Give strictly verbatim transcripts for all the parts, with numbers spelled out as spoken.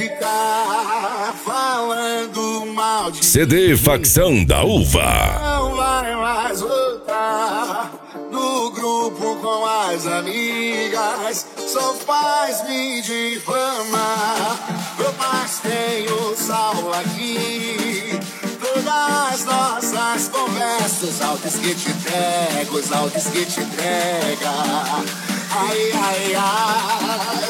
ficar falando mal de C D Facção da Uva. Não vai mais voltar no grupo com as amigas, só faz me difamar. Mas tenho sal aqui, todas as nossas conversas, os áudios que te entrego, os áudios que te entrega. Ai, ai, ai.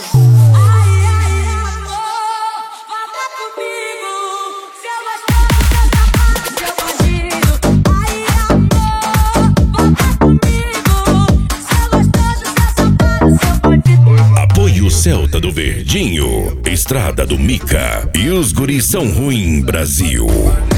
Apoio Celta do Verdinho, Estrada do Mica e os guris são ruim Brasil.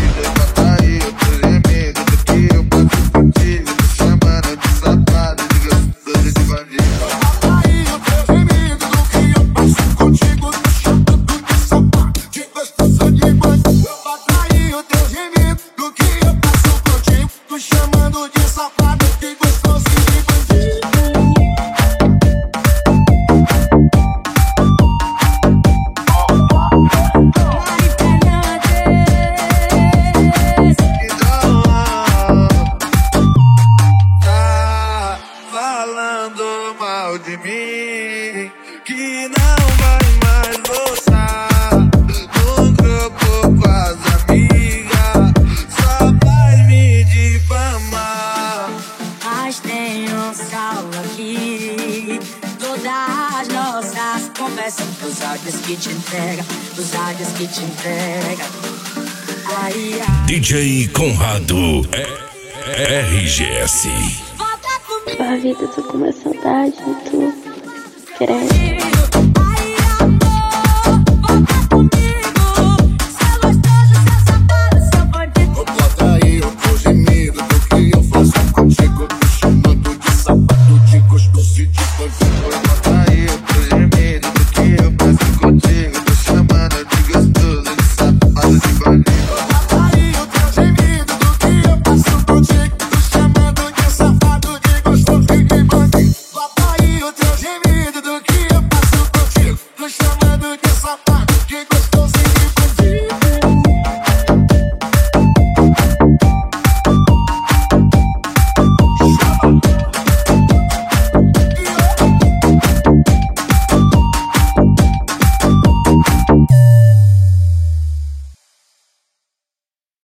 De mim, que não vai mais voltar no grupo com as amigas, só faz me difamar. Mas tem um sal aqui, todas as nossas conversas, os áudios que te entrega, os áudios que te entrega. Ai, ai. D J Conrado R G S. Tua vida, tô com uma saudade, tu quer. Bota aí o teu gemido do que eu faço contigo, te chamando de sapato, de gostoso e de bandido.